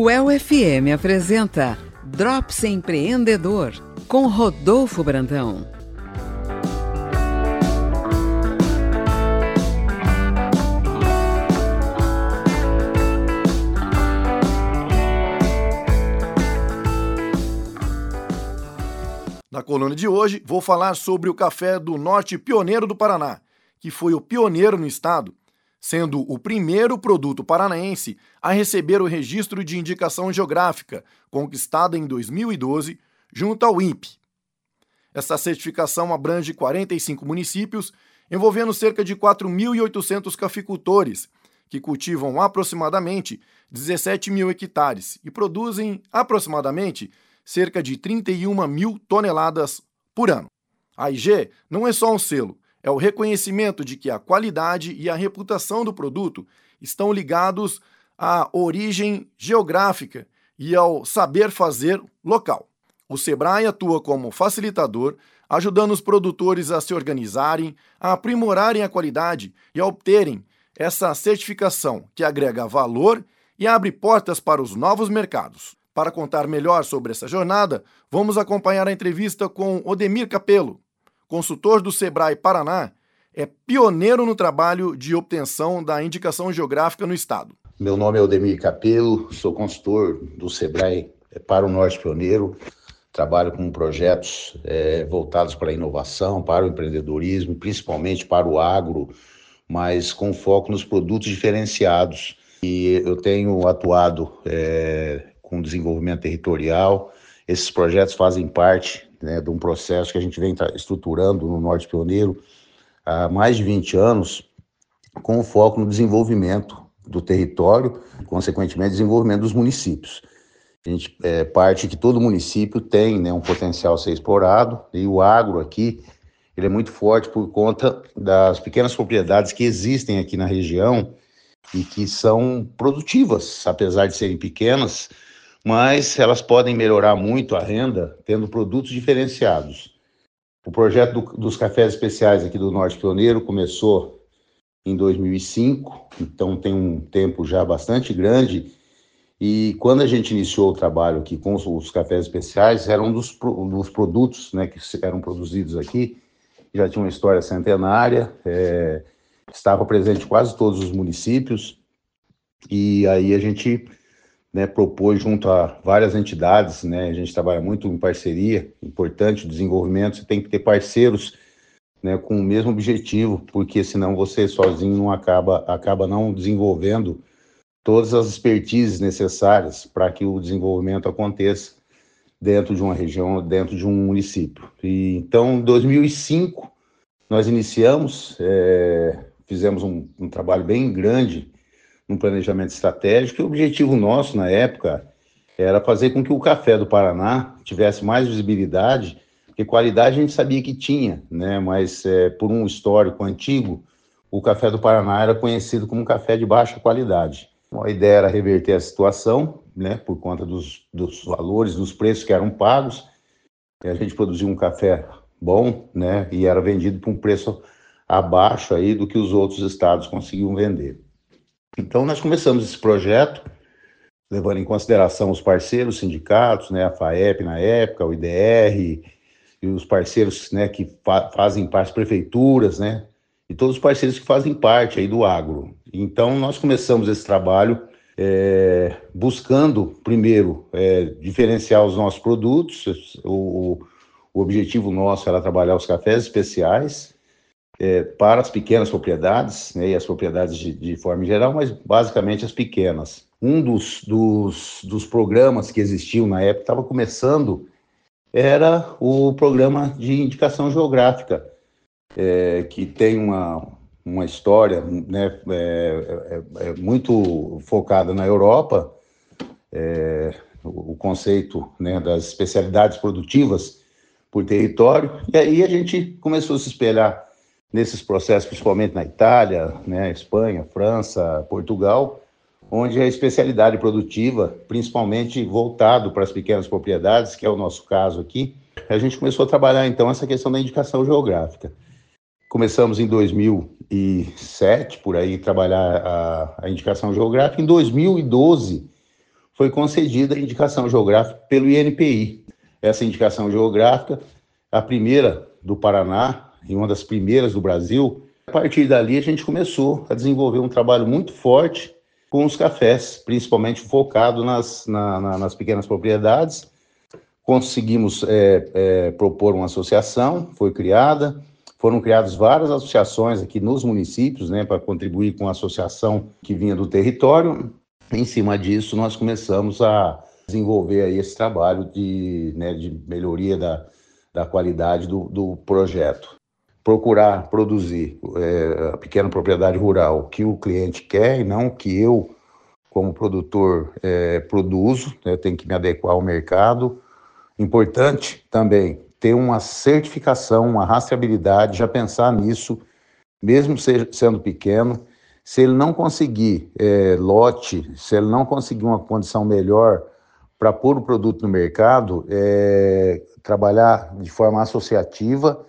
O EL-FM apresenta Drops Empreendedor, com Rodolfo Brandão. Na coluna de hoje, vou falar sobre o café do Norte Pioneiro do Paraná, que foi o pioneiro no estado, sendo o primeiro produto paranaense a receber o registro de indicação geográfica, conquistada em 2012, junto ao INPE. Essa certificação abrange 45 municípios, envolvendo cerca de 4.800 cafeicultores, que cultivam aproximadamente 17 mil hectares e produzem aproximadamente cerca de 31 mil toneladas por ano. A IG não é só um selo, é o reconhecimento de que a qualidade e a reputação do produto estão ligados à origem geográfica e ao saber fazer local. O Sebrae atua como facilitador, ajudando os produtores a se organizarem, a aprimorarem a qualidade e a obterem essa certificação que agrega valor e abre portas para os novos mercados. Para contar melhor sobre essa jornada, vamos acompanhar a entrevista com Odemir Capello, consultor do Sebrae Paraná, é pioneiro no trabalho de obtenção da indicação geográfica no estado. Meu nome é Odemir Capello, sou consultor do Sebrae para o Norte Pioneiro, trabalho com projetos voltados para a inovação, para o empreendedorismo, principalmente para o agro, mas com foco nos produtos diferenciados. E eu tenho atuado com desenvolvimento territorial. Esses projetos fazem parte de um processo que a gente vem estruturando no Norte Pioneiro há mais de 20 anos, com foco no desenvolvimento do território, consequentemente, desenvolvimento dos municípios. A gente parte que todo município tem um potencial a ser explorado, e o agro aqui ele é muito forte por conta das pequenas propriedades que existem aqui na região e que são produtivas, apesar de serem pequenas, mas elas podem melhorar muito a renda tendo produtos diferenciados. O projeto dos cafés especiais aqui do Norte Pioneiro começou em 2005, então tem um tempo já bastante grande, e quando a gente iniciou o trabalho aqui com os cafés especiais, era um dos produtos que eram produzidos aqui, já tinha uma história centenária, estava presente em quase todos os municípios, e aí a gente propôs junto a várias entidades, a gente trabalha muito em parceria, importante o desenvolvimento, você tem que ter parceiros com o mesmo objetivo, porque senão você sozinho não acaba não desenvolvendo todas as expertises necessárias para que o desenvolvimento aconteça dentro de uma região, dentro de um município. E, então, em 2005, nós iniciamos, fizemos um trabalho bem grande no planejamento estratégico, e o objetivo nosso, na época, era fazer com que o café do Paraná tivesse mais visibilidade, porque qualidade a gente sabia que tinha, mas por um histórico antigo, o café do Paraná era conhecido como um café de baixa qualidade. A ideia era reverter a situação, por conta dos valores, dos preços que eram pagos, e a gente produzia um café bom, e era vendido por um preço abaixo aí do que os outros estados conseguiam vender. Então, nós começamos esse projeto, levando em consideração os parceiros, os sindicatos, a FAEP na época, o IDR, e os parceiros que fazem parte, as prefeituras, e todos os parceiros que fazem parte aí do agro. Então, nós começamos esse trabalho buscando, primeiro, diferenciar os nossos produtos. O objetivo nosso era trabalhar os cafés especiais, para as pequenas propriedades, e as propriedades de forma geral, mas basicamente as pequenas. Um dos programas que existiam na época, estava começando, era o programa de indicação geográfica, que tem uma história muito focada na Europa, o conceito das especialidades produtivas por território, e aí a gente começou a se espelhar nesses processos, principalmente na Itália, Espanha, França, Portugal, onde a especialidade produtiva, principalmente voltado para as pequenas propriedades, que é o nosso caso aqui, a gente começou a trabalhar, então, essa questão da indicação geográfica. Começamos em 2007, por aí, trabalhar a indicação geográfica. Em 2012, foi concedida a indicação geográfica pelo INPI. Essa indicação geográfica, a primeira do Paraná e uma das primeiras do Brasil. A partir dali, a gente começou a desenvolver um trabalho muito forte com os cafés, principalmente focado nas pequenas propriedades. Conseguimos propor uma associação, foi criada, foram criadas várias associações aqui nos municípios, né, para contribuir com a associação que vinha do território. Em cima disso, nós começamos a desenvolver aí esse trabalho de melhoria da qualidade do projeto. Procurar produzir a pequena propriedade rural o que o cliente quer e não o que eu, como produtor, produzo, né? Tenho que me adequar ao mercado. Importante também ter uma certificação, uma rastreabilidade, já pensar nisso, mesmo sendo pequeno. Se ele não conseguir lote, se ele não conseguir uma condição melhor para pôr o produto no mercado, trabalhar de forma associativa.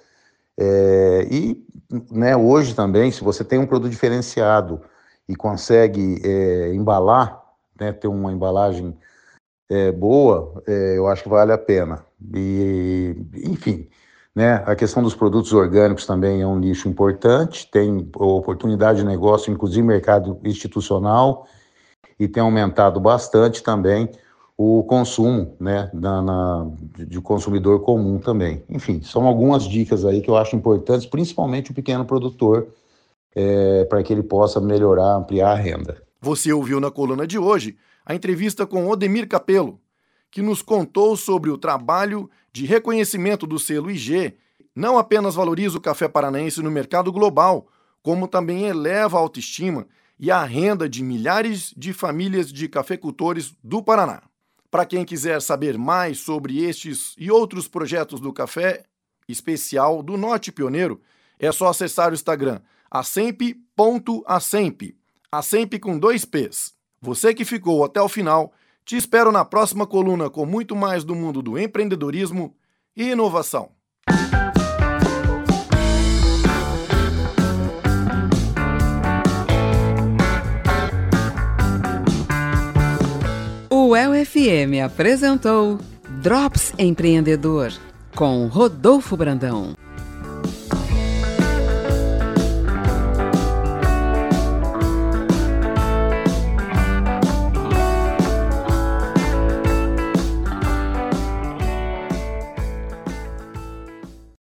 Hoje também, se você tem um produto diferenciado e consegue embalar, né, ter uma embalagem boa, eu acho que vale a pena. E, enfim, né, a questão dos produtos orgânicos também é um nicho importante, tem oportunidade de negócio, inclusive mercado institucional, e tem aumentado bastante também o consumo, né, de consumidor comum também. Enfim, são algumas dicas aí que eu acho importantes, principalmente o pequeno produtor, para que ele possa melhorar, ampliar a renda. Você ouviu na coluna de hoje a entrevista com Odemir Capello, que nos contou sobre o trabalho de reconhecimento do selo IG, não apenas valoriza o café paranaense no mercado global, como também eleva a autoestima e a renda de milhares de famílias de cafeicultores do Paraná. Para quem quiser saber mais sobre estes e outros projetos do café especial do Norte Pioneiro, é só acessar o Instagram acemp.acemp, acemp com 2 P's. Você que ficou até o final, te espero na próxima coluna com muito mais do mundo do empreendedorismo e inovação. O UEL-FM apresentou Drops Empreendedor, com Rodolfo Brandão.